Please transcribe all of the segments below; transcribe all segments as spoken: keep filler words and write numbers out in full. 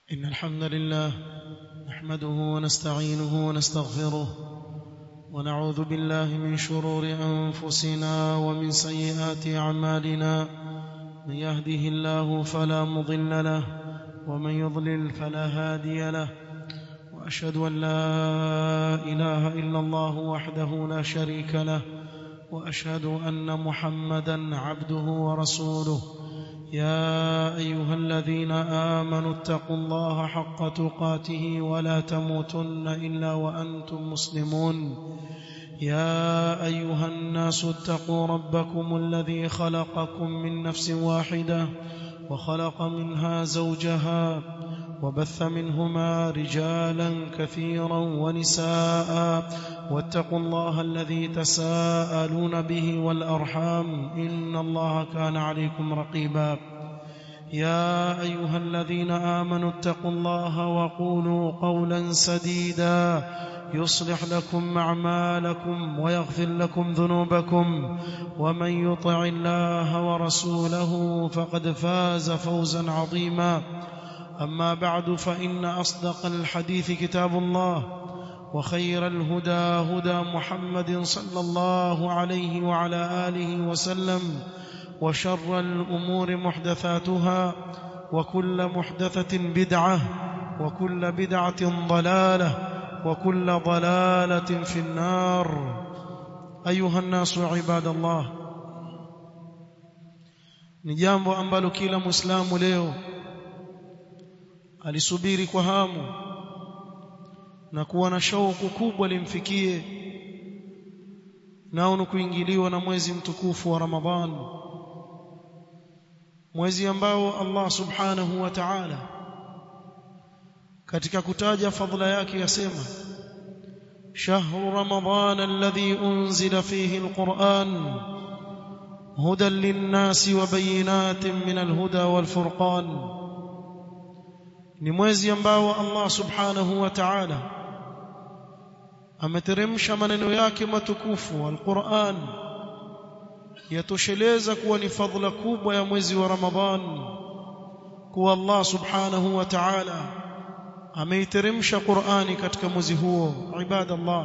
إن الحمد لله نحمده ونستعينه ونستغفره ونعوذ بالله من شرور أنفسنا ومن سيئات أعمالنا. من يهده الله فلا مضل له ومن يضلل فلا هادي له، وأشهد أن لا إله إلا الله وحده لا شريك له، وأشهد أن محمدًا عبده ورسوله. يا أيها الذين آمنوا اتقوا الله حق تقاته ولا تموتن إلا وأنتم مسلمون. يا أيها الناس اتقوا ربكم الذي خلقكم من نفس واحدة وخلق منها زوجها وبث منهما رجالا كثيرا ونساء، واتقوا الله الذي تساءلون به والأرحام إن الله كان عليكم رقيبا. يا أيها الذين آمنوا اتقوا الله وقولوا قولا سديدا يصلح لكم أعمالكم ويغفر لكم ذنوبكم، ومن يطع الله ورسوله فقد فاز فوزا عظيما. أما بعد، فإن أصدق الحديث كتاب الله، وخير الهدى هدى محمد صلى الله عليه وعلى آله وسلم، وشر الأمور محدثاتها، وكل محدثة بدعة، وكل بدعة ضلالة، وكل ضلالة في النار. أيها الناس عباد الله، ni jambo ambalo kila Muislamu leo alisubiri kwa hamu na kuwa na shauku kubwa limfikie, nao ni kuingiliwa na mwezi mtukufu wa Ramadhan, mwezi ambao Allah subhanahu wa ta'ala katika kutaja fadhila yake yasema: shahru ramadhana alladhi unzila fihi alquran hudan linnasi wa bayinatin min alhuda walfurqan. Ni mwezi ambao Allah subhanahu wa ta'ala ameteremsha maneno yake matukufu alquran, yatosheleza kuwa ni fadhila kubwa ya mwezi wa Ramadhan, kuwa Allah subhanahu wa ta'ala ameiteremsha Qur'ani katika mwezi huo. Ibadallah,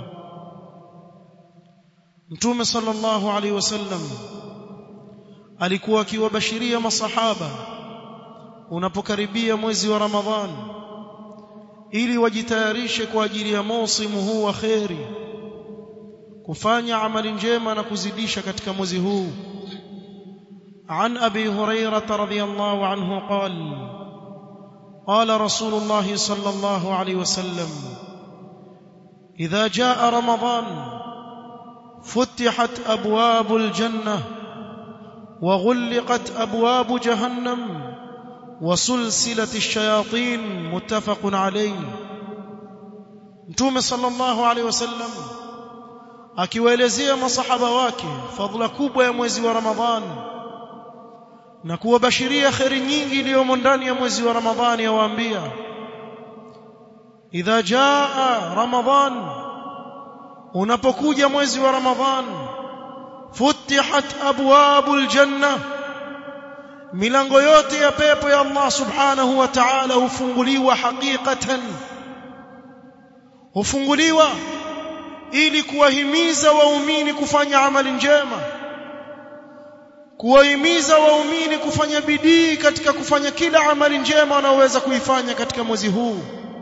Mtume sallallahu alaihi wasallam alikuwa akiwabashiria masahaba unapokaribia mwezi wa Ramadhan ili wajitayarishe kwa ajili ya msimu huu wa khairi, kufanya amali njema na kuzidisha katika mwezi huu. An Abi Hurairah radhiyallahu anhu qala قال رسول الله صلى الله عليه وسلم: إذا جاء رمضان فتحت أبواب الجنة وغلقت أبواب جهنم وسلسلة الشياطين. متفق عليه. Mtume sallallahu alaihi wasallam akiwaelezea masahaba wake fadhila kubwa ya mwezi wa Ramadhan na kuwabashiria khairi nyingi iliyomo ndani ya mwezi wa Ramadhani, yawaambia: idha jaa Ramadhan, unapokuja mwezi wa Ramadhan, futihat abwabul janna, milango yote ya pepo ya Allah subhanahu wa ta'ala hufunguliwa. Hakikatan hufunguliwa ili kuwahimiza waumini kufanya amali njema, kuwahimiza waumini kufanya bidii katika kufanya kila amali njema wanaweza kuifanya katika mwezi huu.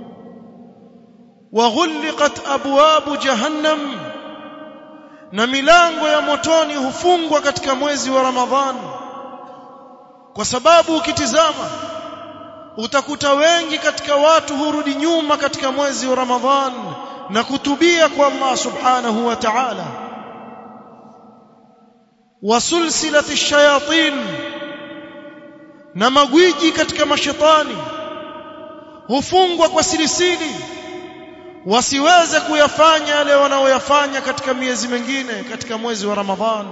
wa ghulqat abwabu jahannam, na milango ya motoni hufungwa katika mwezi wa Ramadhan, kwa sababu ukitizama utakuta wengi katika watu hurudi nyuma katika mwezi wa Ramadhan na kutubia kwa Allah subhanahu wa ta'ala. wasulsilati shayatin, na magwiji katika mashetani hufungwa kwa silisili, wasiweze kuyafanya yale wanaoyafanya katika miezi mingine katika mwezi wa Ramadhan.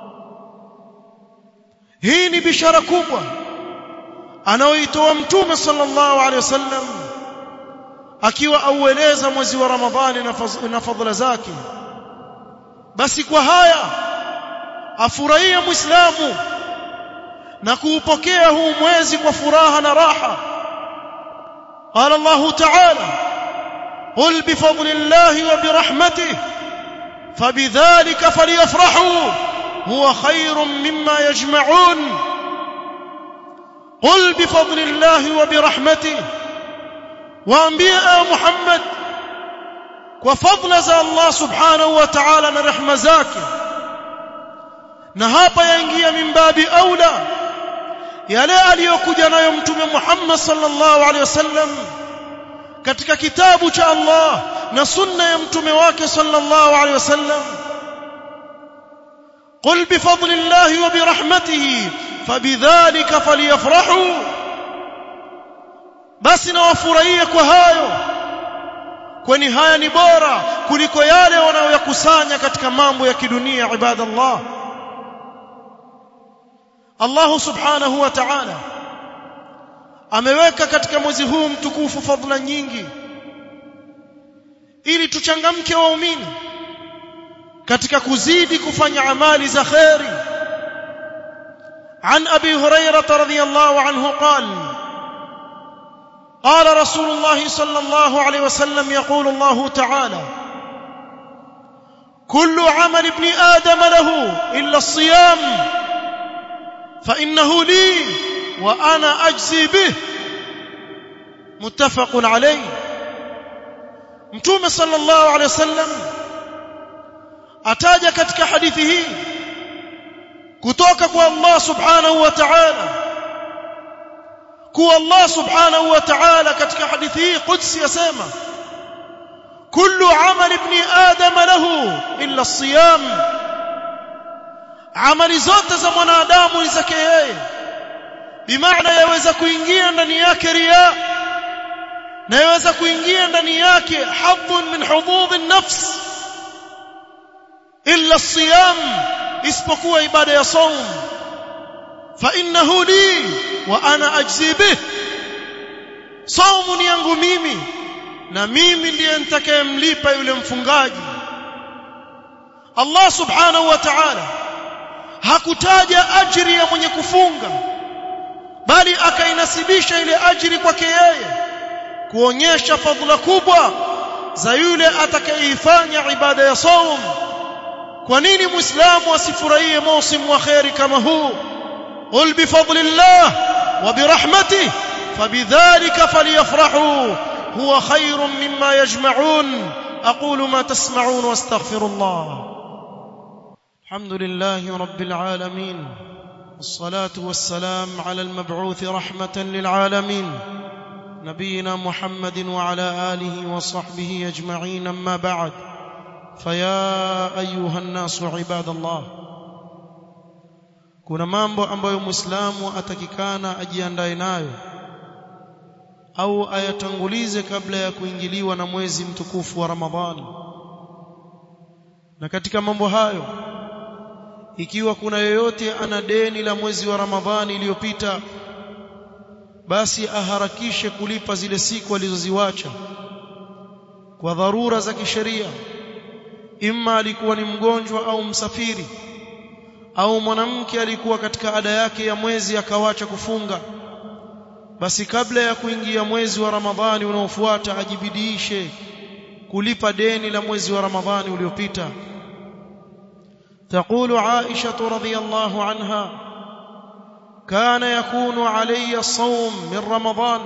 Hii ni bishara kubwa anaoitoa Mtume sallallahu alaihi wasallam akiwa aueleza mwezi wa Ramadhani na fadhila zake. Basi kwa haya afurahia Muislamu na kuupokea huu mwezi kwa furaha na raha, قال الله تعالى قل بفضل الله وبرحمته فبذلك فليفرحوا هو خير مما يجمعون قل بفضل الله وبرحمته وانبياء محمد وفضل za Allah subhanahu wa ta'ala na rehema zake na hapa yaingia mimbabi aula yale aliyokuja nayo mtume Muhammad sallallahu alaihi wasallam katika kitabu cha Allah na sunna ya mtume wake sallallahu alaihi wasallam قل بفضل الله وبرحمته فبذلك فليفرحوا basi na wafurahie kwa hayo kwani haya ni bora kuliko yale wanayoyakusanya katika mambo ya kidunia ibadallah Allah subhanahu wa ta'ala ameweka katika mwezi huu mtukufu fadhila nyingi ili tuchangamke waumini katika kuzidi kufanya amali za khairi عن أبي هريرة رضي الله عنه قال قال رسول الله صلى الله عليه وسلم يقول الله تعالى كل عمل ابن آدم له إلا الصيام فإنه لي وأنا أجزي به متفق عليه متوم صلى الله عليه وسلم ataja katika hadithi hii kutoka kwa Allah subhanahu wa ta'ala kwa Allah subhanahu wa ta'ala katika hadithi hii qudsi yasema kullu amali ibn adam lahu illa as-siyam amali zote za mwanadamu ni zake yeye bimaana yaweza kuingia ndani yake riya na yaweza kuingia ndani yake hadhun min hudud an-nafs illa as-siyam isipokuwa ibada ya saum fa innahu li wa ana ajzi bih saumu ni yangu mimi na mimi ndiye nitakayemlipa yule mfungaji Allah subhanahu wa ta'ala hakutaja ajiri ya mwenye kufunga bali akainasibisha ile ajiri kwake yeye kuonyesha fadhila kubwa za yule atakayeifanya ibada ya saum kwa nini muislamu asifurahie msimu wa khairi kama huu qul bi fadlillah wa bi rahmatihi fabidhalika falyafrahu huwa khairun mimma yajma'un aqulu ma tasma'un wastaghfirullah alhamdulillahi rabbil alamin wassalatu wassalam ala almab'uth rahmatan lil alamin nabiyina muhammadin wa ala alihi wa sahbihi ajma'in amma ba'd فيا ايها الناس عباد الله kuna mambo ambayo muislamu atakikana ajiandae nayo au ayatangulize kabla ya kuingiliwa na mwezi mtukufu wa Ramadhani na katika mambo hayo ikiwa kuna yeyote ana deni la mwezi wa Ramadhani iliyopita basi aharakishe kulipa zile siku alizoziwacha kwa dharura za kisheria imma alikuwa ni mgonjwa au msafiri au mwanamke alikuwa katika ada yake ya mwezi akawacha kufunga basi kabla ya kuingia mwezi wa Ramadhani unaofuata ajibidiishe kulipa deni la mwezi wa Ramadhani uliopita تقول عائشة رضي الله عنها كان يكون علي الصوم من رمضان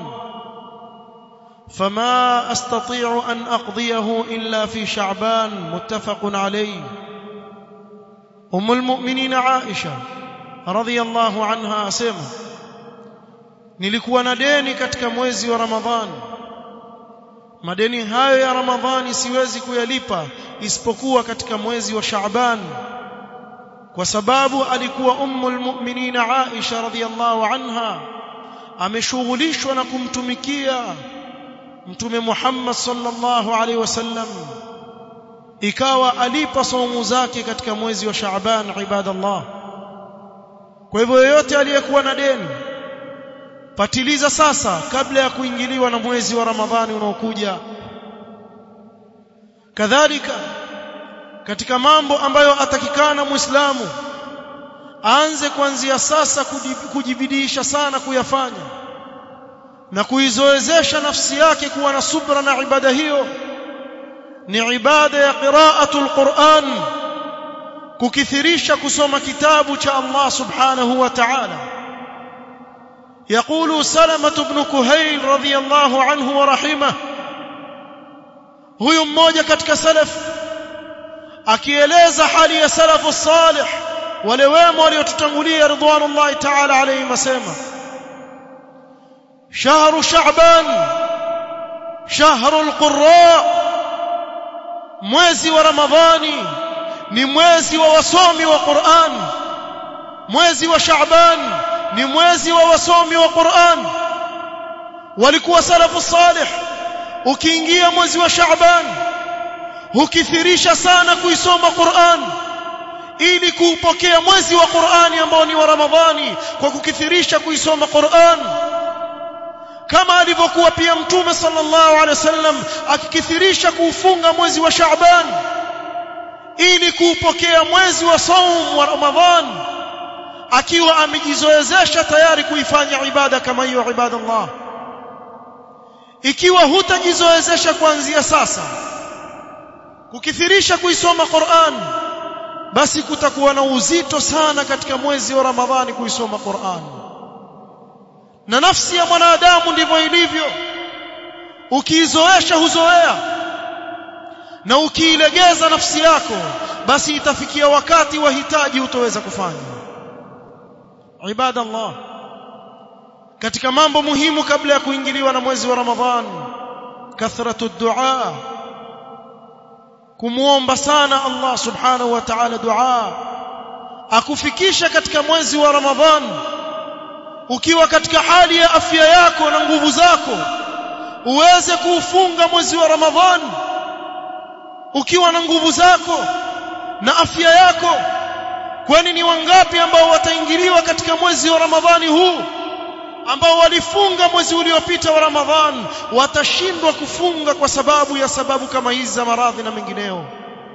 فما أستطيع أن أقضيه إلا في شعبان متفق عليه أم المؤمنين عائشة رضي الله عنها أسمى nilikuwa na deni katika mwezi wa Ramadhani madeni hayo ya Ramadhani siwezi kuyalipa isipokuwa katika mwezi wa Shaaban kwa sababu alikuwa ummul mu'minin Aisha radhiyallahu anha ameshughulishwa na kumtumikia Mtume Muhammad sallallahu alaihi wasallam ikawa alipa saumu zake katika mwezi wa Shaaban ibadallah kwa hivyo yote aliyekuwa na deni patiliza sasa kabla ya kuingiliwa na mwezi wa Ramadhani unaokuja kadhalika katika mambo ambayo atakikana muislamu aanze kuanzia sasa kujibidisha sana kuyafanya na kuizoezesha nafsi yake kuwa na subra na ibada hiyo ni ibada ya qiraatul Qur'an, kukithirisha kusoma kitabu cha Allah subhanahu wa ta'ala. يقول سلمة بن كهيل رضي الله عنه ورحمه, huyu mmoja katika salaf akieleza hali ya salafu salih wale wema waliotutangulia ridwanullahi ta'ala alayhim, asema shahru sha'ban shahru alqurra, mwezi wa Ramadhani ni mwezi wa wasomi wa Qur'an, mwezi wa Sha'ban ni mwezi wa wasomi wa Qur'an. Walikuwa salafu salih ukiingia mwezi wa Sha'ban hukithirisha sana kuisoma Qur'an ili kuupokea mwezi wa Qur'ani ambao ni wa Ramadhani, kwa kukithirisha kuisoma Qur'an, kama alivyokuwa pia Mtume sallallahu alaihi wasallam akikithirisha kuufunga mwezi wa Sha'ban ili kuupokea mwezi wa saum wa Ramadhan, akiwa amejizoezesha tayari kuifanya ibada kama hiyo ibadallah. Ikiwa hutajizoezesha kuanzia sasa kukithirisha kuisoma Qur'an, basi kutakuwa na uzito sana katika mwezi wa Ramadhani kuisoma Qur'an. Na nafsi ya mwanadamu ndivyo ilivyo, ukiizoesha huzoea, na ukiilegeza nafsi yako basi itafikia wakati wahitaji utaweza kufanya ibadallah. Katika mambo muhimu kabla ya kuingiliwa na mwezi wa Ramadhan, kathratu dua, kumuomba sana Allah subhanahu wa ta'ala dua akufikisha katika mwezi wa Ramadhan ukiwa katika hali ya afya yako na nguvu zako, uweze kuufunga mwezi wa Ramadhan ukiwa na nguvu zako na afya yako. Kwani ni wangapi ambao wataingiliwa katika mwezi wa Ramadhani huu ambao walifunga mwezi uliopita wa Ramadhan, watashindwa kufunga kwa sababu ya sababu kama hizi za maradhi na mengineo?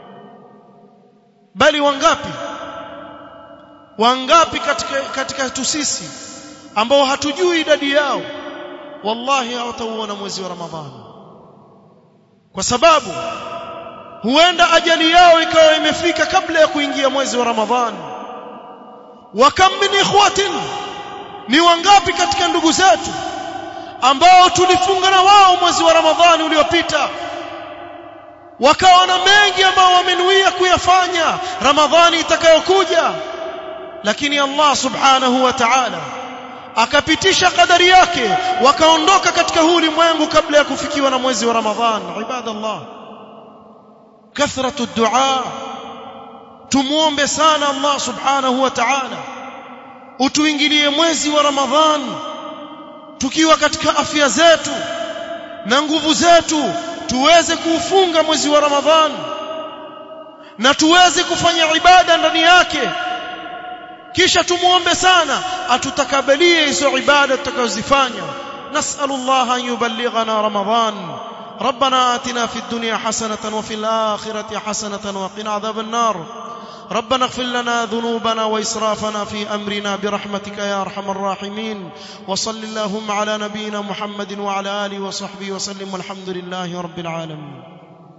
Bali wangapi wangapi katika katika tusisi ambao hatujui idadi yao, wallahi hawatauona mwezi wa Ramadhani kwa sababu huenda ajali yao ikawa imefika kabla ya kuingia mwezi wa Ramadhani. Wa kam min ikhwatin, ni wangapi katika ndugu zetu ambao tulifunga na wao mwezi wa Ramadhani uliopita, wakawa na mengi ambao wamenuia kuyafanya Ramadhani itakayokuja, lakini Allah subhanahu wa ta'ala akapitisha kadari yake, wakaondoka katika huu ulimwengu kabla ya kufikiwa na mwezi wa Ramadhani. Ibadallah, kathratu dua, tumuombe sana Allah subhanahu wa ta'ala utuingilie mwezi wa Ramadhan tukiwa katika afya zetu na nguvu zetu, tuweze kuufunga mwezi wa Ramadhan na tuweze kufanya ibada ndani yake. Kisha tumuombe sana atutakabalie hizo ibada tutakazozifanya. Nas'alullah an yuballighana Ramadhan. ربنا آتنا في الدنيا حسنة وفي الآخرة حسنة وقنا عذاب النار. ربنا اغفر لنا ذنوبنا وإسرافنا في أمرنا برحمتك يا أرحم الراحمين. وصل اللهم على نبينا محمد وعلى آله وصحبه وسلم والحمد لله رب العالمين.